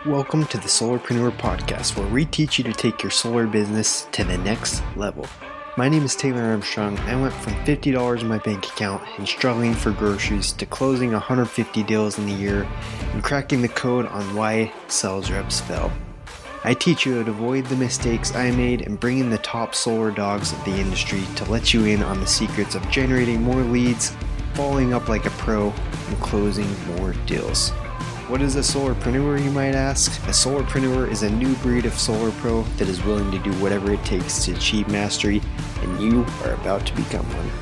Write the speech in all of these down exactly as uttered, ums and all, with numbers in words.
Welcome to the Solarpreneur Podcast, where we teach you to take your solar business to the next level. My name is Taylor Armstrong. I went from fifty dollars in my bank account and struggling for groceries to closing one hundred fifty deals in a year and cracking the code on why sales reps fail. I teach you how to avoid the mistakes I made and bring in the top solar dogs of the industry to let you in on the secrets of generating more leads, following up like a pro, and closing more deals. What is a solarpreneur, you might ask? A solarpreneur is a new breed of solar pro that is willing to do whatever it takes to achieve mastery, and you are about to become one.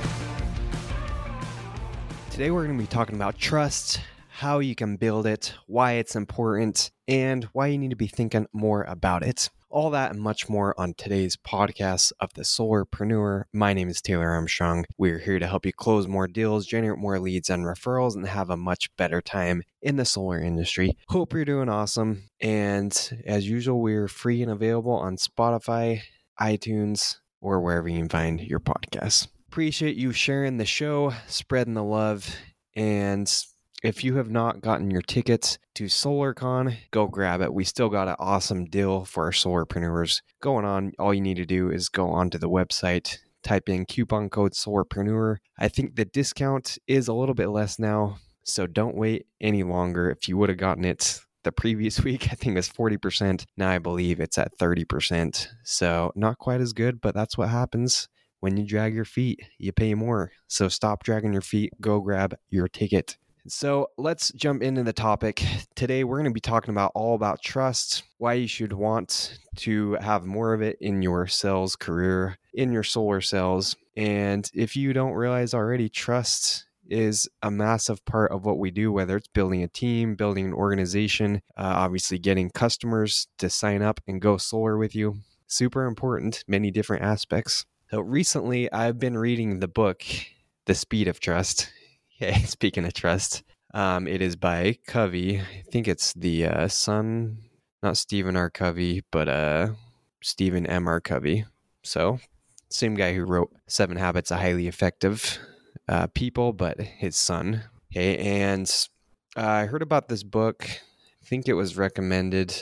Today we're going to be talking about trust, how you can build it, why it's important, and why you need to be thinking more about it. All that and much more on today's podcast of the Solarpreneur. My name is Taylor Armstrong. We're here to help you close more deals, generate more leads and referrals, and have a much better time in the solar industry. Hope you're doing awesome. And as usual, we're free and available on Spotify, iTunes, or wherever you can find your podcasts. Appreciate you sharing the show, spreading the love, and if you have not gotten your tickets to SolarCon, go grab it. We still got an awesome deal for our solarpreneurs going on. All you need to do is go onto the website, type in coupon code Solarpreneur. I think the discount is a little bit less now, so don't wait any longer. If you would have gotten it the previous week, I think it was forty percent. Now I believe it's at thirty percent. So not quite as good, but that's what happens when you drag your feet. You pay more. So stop dragging your feet. Go grab your ticket. So let's jump into the topic. Today, we're going to be talking about all about trust, why you should want to have more of it in your sales career, in your solar sales. And if you don't realize already, trust is a massive part of what we do, whether it's building a team, building an organization, uh, obviously getting customers to sign up and go solar with you. Super important, many different aspects. So recently, I've been reading the book, The Speed of Trust. Okay, speaking of trust, um, it is by Covey. I think it's the uh, son, not Stephen R. Covey, but uh, Stephen M R. Covey. So, same guy who wrote Seven Habits of Highly Effective uh, People, but his son. Okay, and uh, I heard about this book. I think it was recommended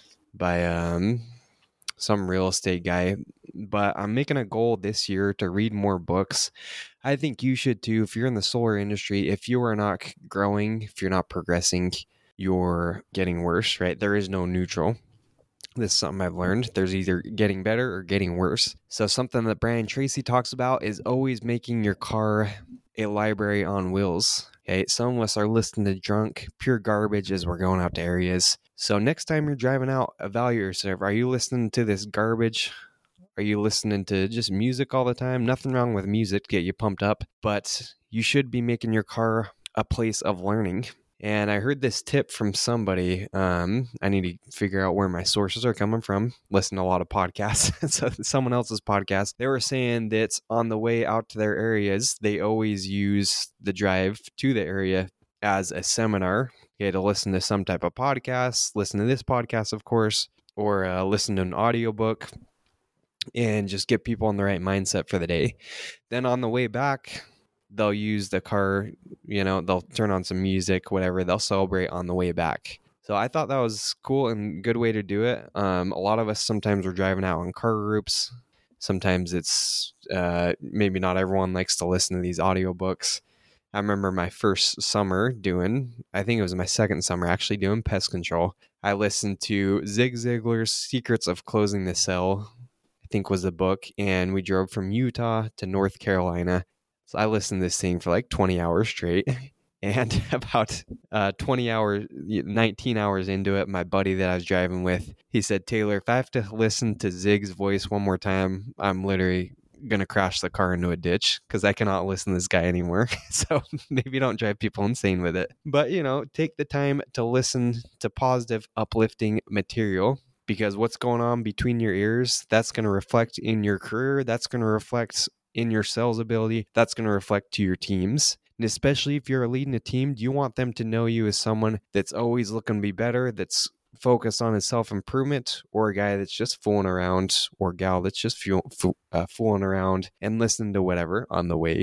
by um, some real estate guy, but I'm making a goal this year to read more books. I think you should too. If you're in the solar industry, if you are not growing, if you're not progressing, you're getting worse, right? There is no neutral. This is something I've learned. There's either getting better or getting worse. So something that Brian Tracy talks about is always making your car a library on wheels. Okay, some of us are listening to drunk, pure garbage as we're going out to areas. So next time you're driving out, evaluate yourself. Are you listening to this garbage? Are you listening to just music all the time? Nothing wrong with music to get you pumped up, but you should be making your car a place of learning. And I heard this tip from somebody. Um, I need to figure out where my sources are coming from. Listen to a lot of podcasts. So someone else's podcast, they were saying that on the way out to their areas, they always use the drive to the area as a seminar. Okay, to listen to some type of podcast, listen to this podcast, of course, or uh, listen to an audiobook, and just get people in the right mindset for the day. Then on the way back, they'll use the car, you know, they'll turn on some music, whatever, they'll celebrate on the way back. So I thought that was cool and good way to do it. Um, a lot of us sometimes we're driving out in car groups. Sometimes it's uh, maybe not everyone likes to listen to these audiobooks. I remember my first summer doing, I think it was my second summer actually doing pest control. I listened to Zig Ziglar's Secrets of Closing the Sale, think was the book, and we drove from Utah to North Carolina. So I listened to this thing for like twenty hours straight, and about uh, twenty hours, nineteen hours into it, my buddy that I was driving with, he said, Taylor, if I have to listen to Zig's voice one more time, I'm literally going to crash the car into a ditch because I cannot listen to this guy anymore. So maybe don't drive people insane with it. But, you know, take the time to listen to positive, uplifting material. Because what's going on between your ears, that's going to reflect in your career. That's going to reflect in your sales ability. That's going to reflect to your teams. And especially if you're leading a team, do you want them to know you as someone that's always looking to be better, that's focused on his self-improvement, or a guy that's just fooling around, or gal that's just fool, fool, uh, fooling around and listening to whatever on the way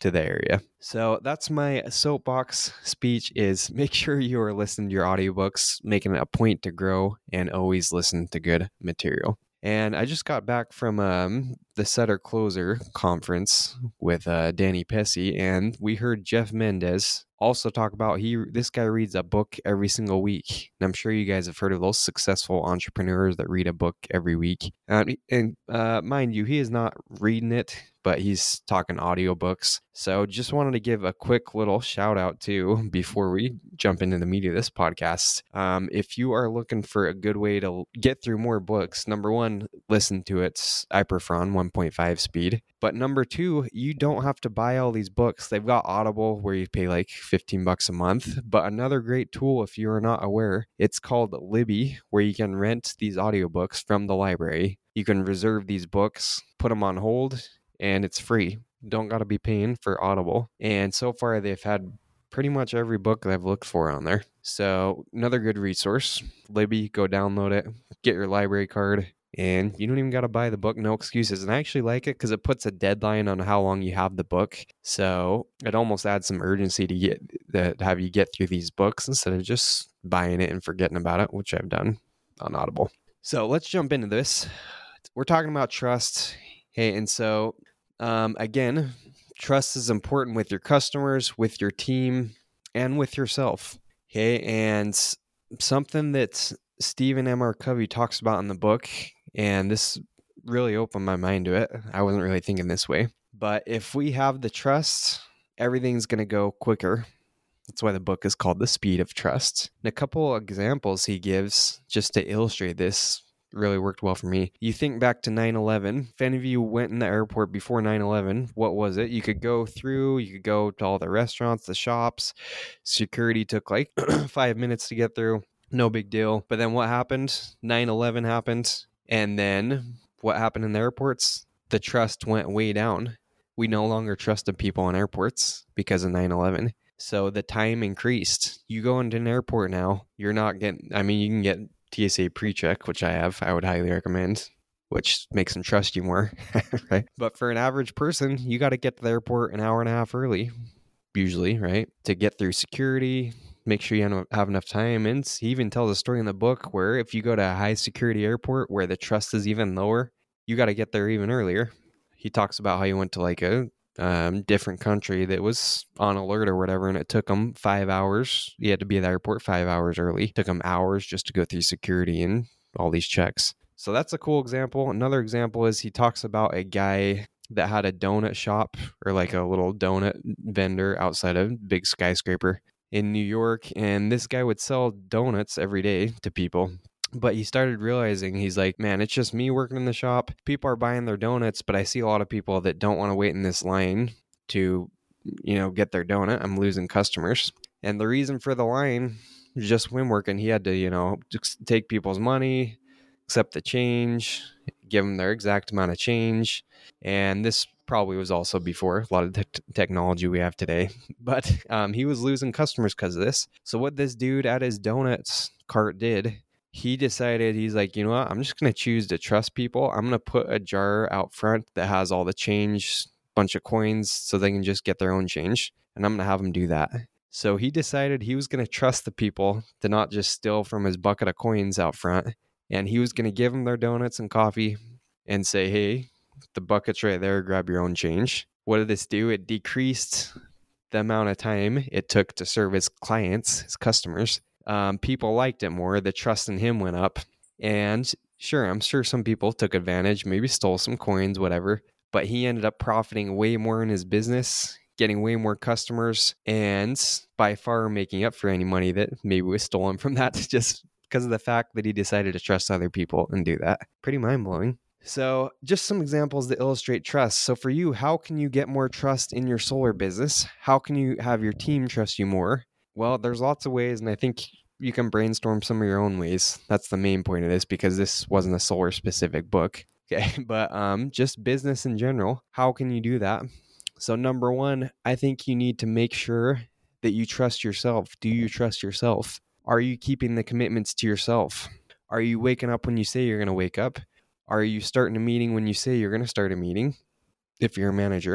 to the area. So that's my soapbox speech is make sure you are listening to your audiobooks, making it a point to grow, and always listen to good material. And I just got back from um, the Setter Closer conference with uh, Danny Pesce, and we heard Jeff Mendez also talk about he this guy reads a book every single week. And I'm sure you guys have heard of those successful entrepreneurs that read a book every week. And, and uh, mind you, he is not reading it, but he's talking audiobooks. So just wanted to give a quick little shout out too before we jump into the meat of this podcast. Um, if you are looking for a good way to get through more books, number one, listen to its I prefer on one point five speed. But number two, you don't have to buy all these books. They've got Audible where you pay like fifteen bucks a month. But another great tool, if you are not aware, it's called Libby, where you can rent these audiobooks from the library. You can reserve these books, put them on hold, and it's free. Don't got to be paying for Audible. And so far, they've had pretty much every book that I've looked for on there. So another good resource. Libby, go download it, get your library card, and you don't even got to buy the book. No excuses. And I actually like it because it puts a deadline on how long you have the book. So it almost adds some urgency to get that have you get through these books instead of just buying it and forgetting about it, which I've done on Audible. So let's jump into this. We're talking about trust. Hey, and so um, again, trust is important with your customers, with your team, and with yourself. Okay, and something that Stephen M R Covey talks about in the book, and this really opened my mind to it. I wasn't really thinking this way. But if we have the trust, everything's going to go quicker. That's why the book is called The Speed of Trust. And a couple examples he gives just to illustrate this really worked well for me. You think back to nine eleven. If any of you went in the airport before nine eleven, what was it? You could go through, you could go to all the restaurants, the shops. Security took like five minutes to get through. No big deal. But then what happened? nine eleven happened. And then what happened in the airports? The trust went way down. We no longer trusted people in airports because of nine eleven. So the time increased. You go into an airport now, you're not getting, I mean, you can get T S A pre-check, which I have, I would highly recommend, which makes them trust you more, right? But for an average person, you got to get to the airport an hour and a half early, usually, right? To get through security, make sure you have enough time. And he even tells a story in the book where if you go to a high security airport where the trust is even lower, you got to get there even earlier. He talks about how he went to like a um, different country that was on alert or whatever, and it took him five hours. He had to be at the airport five hours early. It took him hours just to go through security and all these checks. So that's a cool example. Another example is he talks about a guy that had a donut shop or like a little donut vendor outside a big skyscraper in New York. And this guy would sell donuts every day to people. But he started realizing, he's like, man, it's just me working in the shop. People are buying their donuts, but I see a lot of people that don't want to wait in this line to, you know, get their donut. I'm losing customers. And the reason for the line was just him working. He had to, you know, take people's money, accept the change, give them their exact amount of change. And this probably was also before a lot of the t- technology we have today. But um, he was losing customers because of this. So what this dude at his donuts cart did, he decided, he's like, you know what, I'm just going to choose to trust people. I'm going to put a jar out front that has all the change, bunch of coins, so they can just get their own change. And I'm going to have them do that. So he decided he was going to trust the people to not just steal from his bucket of coins out front. And he was going to give them their donuts and coffee and say, hey, the bucket's right there, grab your own change. What did this do? It decreased the amount of time it took to serve his clients, his customers. Um, people liked it more. The trust in him went up. And sure, I'm sure some people took advantage, maybe stole some coins, whatever. But he ended up profiting way more in his business, getting way more customers, and by far making up for any money that maybe was stolen from that just because of the fact that he decided to trust other people and do that. Pretty mind-blowing. So just some examples that illustrate trust. So for you, how can you get more trust in your solar business? How can you have your team trust you more? Well, there's lots of ways, and I think you can brainstorm some of your own ways. That's the main point of this, because this wasn't a solar specific book. Okay, but um, just business in general, how can you do that? So number one, I think you need to make sure that you trust yourself. Do you trust yourself? Are you keeping the commitments to yourself? Are you waking up when you say you're going to wake up? Are you starting a meeting when you say you're going to start a meeting? If you're a manager.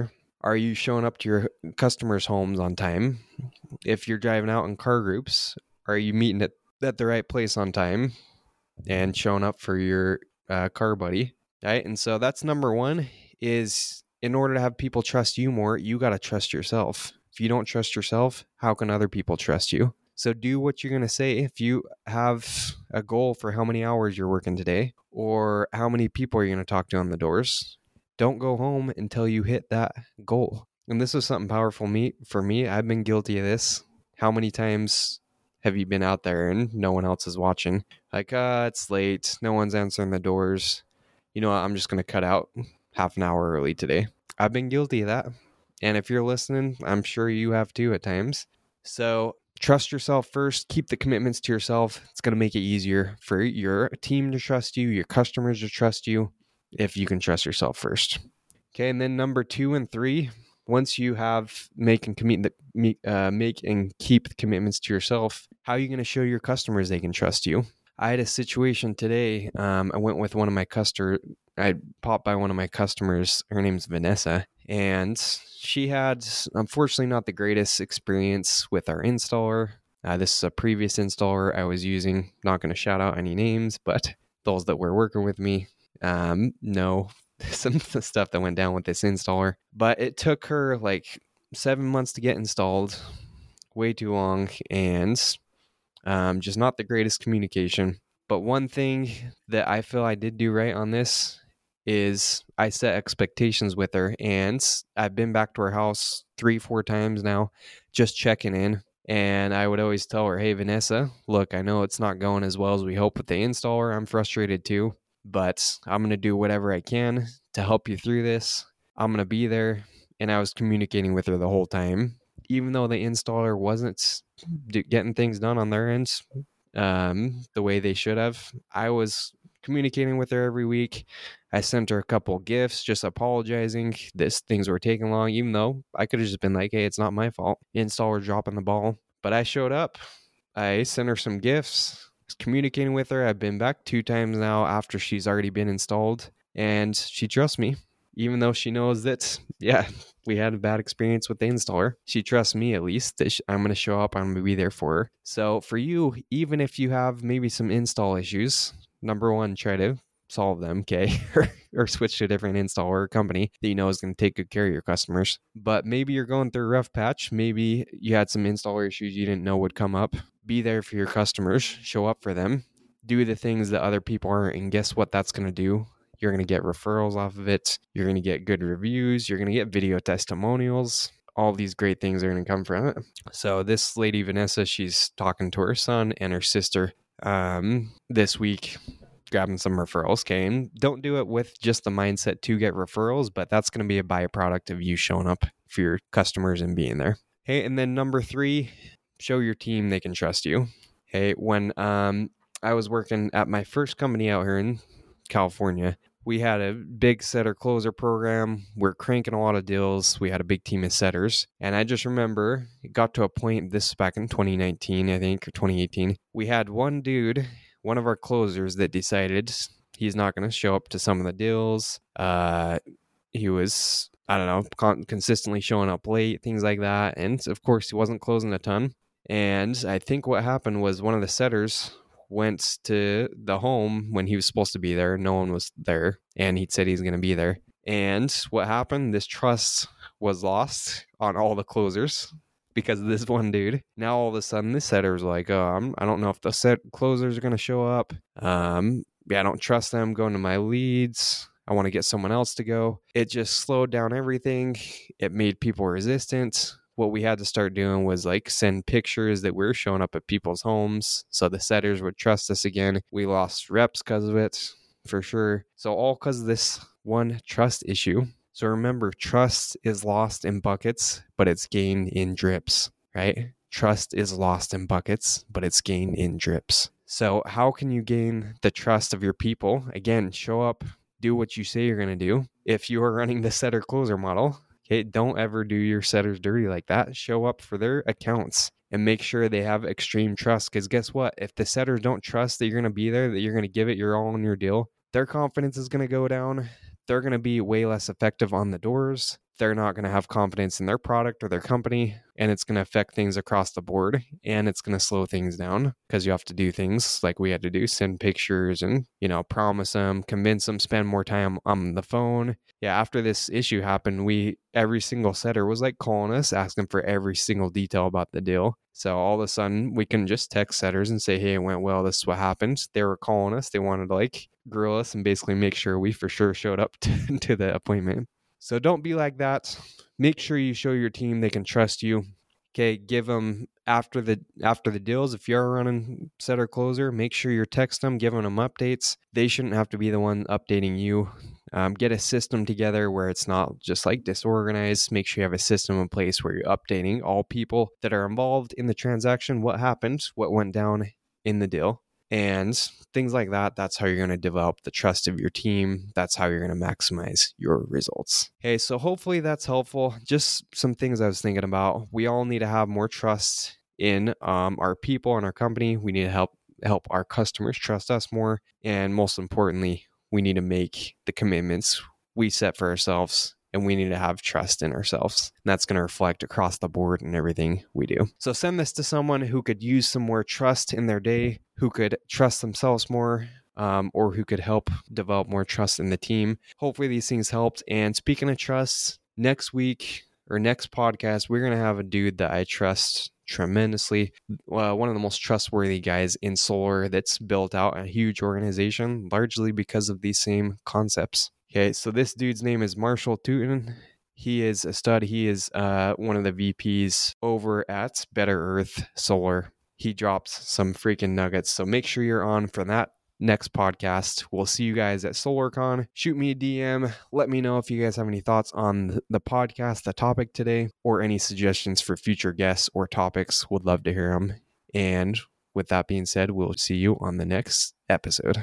Are you showing up to your customers' homes on time? If you're driving out in car groups, are you meeting at, at the right place on time and showing up for your uh, car buddy? Right? And so that's number one, is in order to have people trust you more, you got to trust yourself. If you don't trust yourself, how can other people trust you? So do what you're going to say. If you have a goal for how many hours you're working today or how many people you're going to talk to on the doors, don't go home until you hit that goal. And this was something powerful me for me. I've been guilty of this. How many times have you been out there and no one else is watching? Like, uh, it's late. No one's answering the doors. You know what? I'm just going to cut out half an hour early today. I've been guilty of that. And if you're listening, I'm sure you have too at times. So trust yourself first. Keep the commitments to yourself. It's going to make it easier for your team to trust you, your customers to trust you, if you can trust yourself first. Okay, and then number two and three, once you have make and commit, uh, make and keep the commitments to yourself, how are you going to show your customers they can trust you? I had a situation today. Um, I went with one of my customer. I popped by one of my customers. Her name's Vanessa, and she had, unfortunately, not the greatest experience with our installer. Uh, this is a previous installer I was using. Not going to shout out any names, but those that were working with me um, know some of the stuff that went down with this installer. But it took her like seven months to get installed, way too long, and Um, just not the greatest communication. But one thing that I feel I did do right on this is I set expectations with her, and I've been back to her house three, four times now, just checking in. And I would always tell her, hey, Vanessa, look, I know it's not going as well as we hope with the installer. I'm frustrated too, but I'm going to do whatever I can to help you through this. I'm going to be there. And I was communicating with her the whole time, even though the installer wasn't getting things done on their ends um, the way they should have. I was communicating with her every week. I sent her a couple gifts just apologizing this things were taking long, even though I could have just been like, hey, it's not my fault. The installer dropping the ball. But I showed up. I sent her some gifts. I was communicating with her. I've been back two times now after she's already been installed, and she trusts me. Even though she knows that, yeah, we had a bad experience with the installer. She trusts me, at least, that I'm going to show up. I'm going to be there for her. So for you, even if you have maybe some install issues, number one, try to solve them, okay? or, or switch to a different installer or company that you know is going to take good care of your customers. But maybe you're going through a rough patch. Maybe you had some installer issues you didn't know would come up. Be there for your customers. Show up for them. Do the things that other people aren't. And guess what that's going to do? You're going to get referrals off of it. You're going to get good reviews. You're going to get video testimonials. All these great things are going to come from it. So this lady, Vanessa, she's talking to her son and her sister um, this week, grabbing some referrals. Okay, and don't do it with just the mindset to get referrals, but that's going to be a byproduct of you showing up for your customers and being there. Hey, and then number three, show your team they can trust you. Hey, when um, I was working at my first company out here in California, we had a big setter closer program. We're cranking a lot of deals. We had a big team of setters. And I just remember it got to a point, this back in twenty nineteen, I think, or twenty eighteen. We had one dude, one of our closers, that decided he's not going to show up to some of the deals. Uh, he was, I don't know, con- consistently showing up late, things like that. And of course, he wasn't closing a ton. And I think what happened was one of the setters went to the home when he was supposed to be there. No one was there, and he said he's going to be there. And what happened? This trust was lost on all the closers because of this one dude. Now all of a sudden, this setter's like, "Oh, I'm, I don't know if the set closers are going to show up. Um, yeah, I don't trust them going to my leads. I want to get someone else to go." It just slowed down everything. It made people resistant. What we had to start doing was like send pictures that we were showing up at people's homes so the setters would trust us again. We lost reps because of it, for sure. So all because of this one trust issue. So remember, trust is lost in buckets, but it's gained in drips, right? Trust is lost in buckets, but it's gained in drips. So how can you gain the trust of your people? Again, show up, do what you say you're going to do. If you are running the setter closer model, okay, don't ever do your setters dirty like that. Show up for their accounts and make sure they have extreme trust. Because guess what? If the setters don't trust that you're going to be there, that you're going to give it your all in your deal, their confidence is going to go down. They're going to be way less effective on the doors. they're not going to have confidence in their product or their company, and it's going to affect things across the board, and it's going to slow things down because you have to do things like we had to do, send pictures and, you know, promise them, convince them, spend more time on the phone. Yeah, after this issue happened, we every single setter was like calling us, asking for every single detail about the deal. So all of a sudden, we can just text setters and say, hey, it went well. This is what happened. They were calling us. They wanted to like grill us and basically make sure we for sure showed up to, to the appointment. So don't be like that. Make sure you show your team they can trust you. Okay, give them after the after the deals. If you're running setter closer, make sure you're texting them, giving them updates. They shouldn't have to be the one updating you. Um, get a system together where it's not just like disorganized. Make sure you have a system in place where you're updating all people that are involved in the transaction, what happened, what went down in the deal, and things like that. That's how you're going to develop the trust of your team. That's how you're going to maximize your results. Okay, so hopefully that's helpful. Just some things I was thinking about. We all need to have more trust in um, our people and our company. We need to help help our customers trust us more. And most importantly, we need to make the commitments we set for ourselves, and we need to have trust in ourselves. And that's going to reflect across the board in everything we do. So send this to someone who could use some more trust in their day, who could trust themselves more, um, or who could help develop more trust in the team. Hopefully these things helped. And speaking of trust, next week or next podcast, we're going to have a dude that I trust tremendously. Uh, one of the most trustworthy guys in solar that's built out a huge organization, largely because of these same concepts. Okay, so this dude's name is Marshall Tootin. He is a stud. He is uh, one of the V Ps over at Better Earth Solar. He drops some freaking nuggets. So make sure you're on for that next podcast. We'll see you guys at SolarCon. Shoot me a D M. Let me know if you guys have any thoughts on the podcast, the topic today, or any suggestions for future guests or topics. Would love to hear them. And with that being said, we'll see you on the next episode.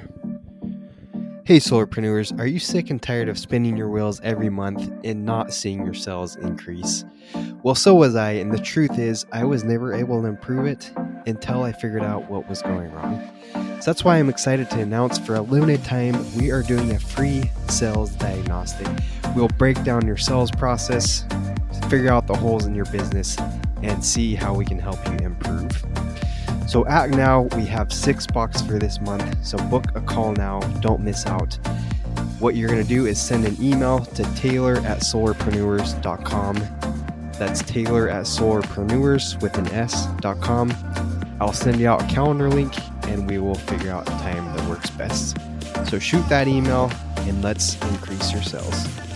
Hey Solarpreneurs, are you sick and tired of spinning your wheels every month and not seeing your sales increase? Well, so was I, and the truth is I was never able to improve it until I figured out what was going wrong. So that's why I'm excited to announce for a limited time, we are doing a free sales diagnostic. We'll break down your sales process, figure out the holes in your business, and see how we can help you improve. So act now, we have six bucks for this month, so book a call now, don't miss out. What you're going to do is send an email to Taylor at solarpreneurs dot com. That's Taylor at solarpreneurs with an S dot com. I'll send you out a calendar link and we will figure out a time that works best. So shoot that email and let's increase your sales.